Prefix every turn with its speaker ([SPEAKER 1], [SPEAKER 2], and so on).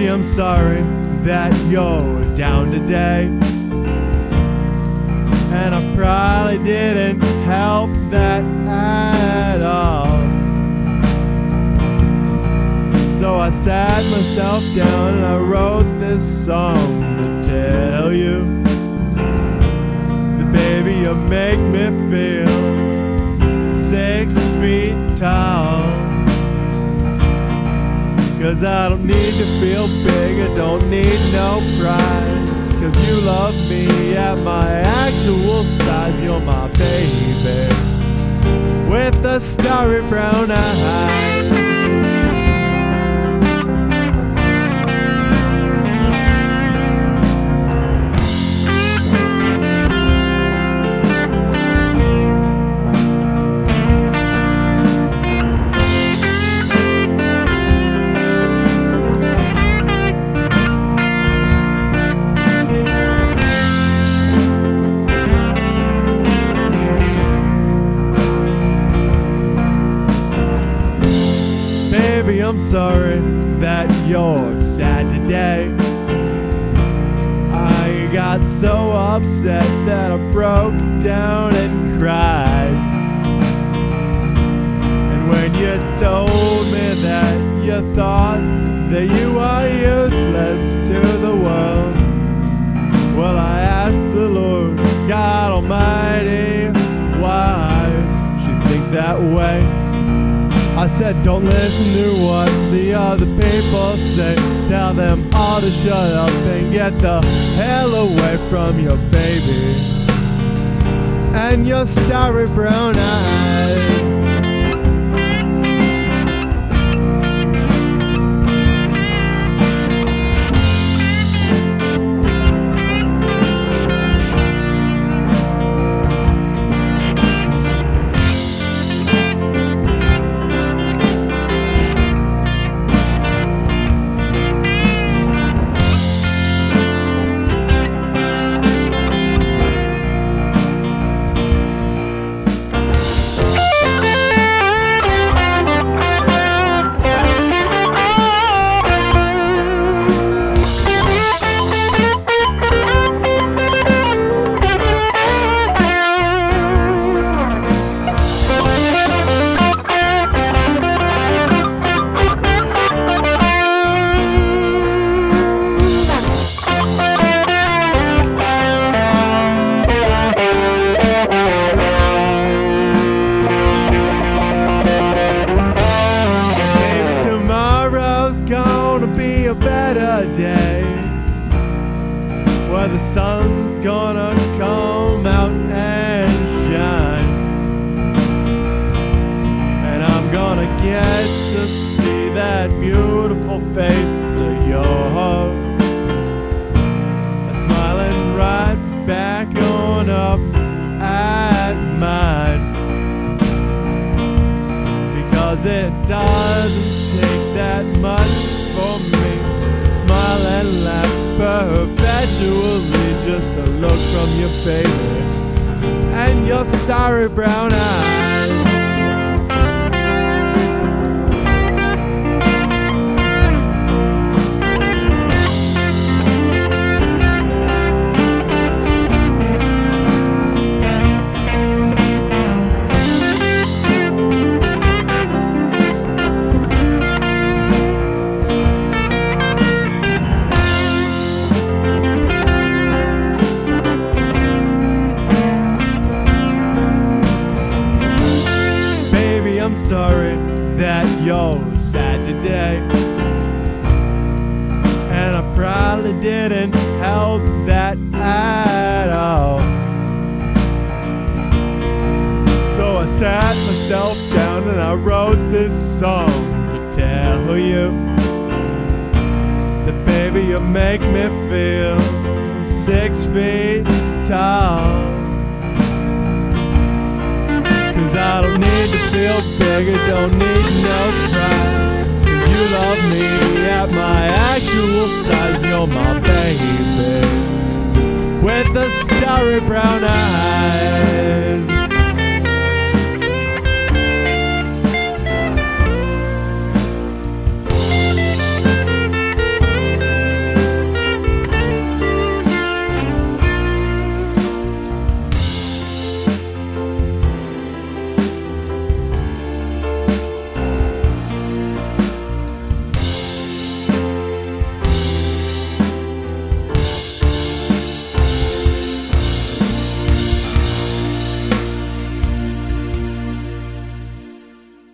[SPEAKER 1] I'm sorry that you're down today, and I probably didn't help that at all. So I sat myself down and I wrote this song to tell you that, baby, you make me feel 6 feet tall. 'Cause I don't need to feel big, I don't need no prize. 'Cause you love me at my actual size. You're my baby with the starry brown eyes. Baby, I'm sorry that you're sad today. I got so upset that I broke down and cried. And when you told me that you thought that you were useless to the world, well, I asked the Lord God Almighty why she'd think that way. I said, don't listen to what the other people say. Tell them all to shut up and get the hell away from your baby and your starry brown eyes. A better day where the sun's gonna come out and shine, and I'm gonna get to see that beautiful face of yours, smiling right back on up at mine, because it doesn't take that much for me to smile and laugh perpetually. Just a look from your baby and your starry brown eyes. I'm sorry that you're sad today, and I probably didn't help that at all. So I sat myself down and I wrote this song to tell you that, baby, you make me feel 6 feet tall. 'Cause I don't need to feel big, I don't need no prize. 'Cause you love me at my actual size. You're my baby with the starry brown eyes.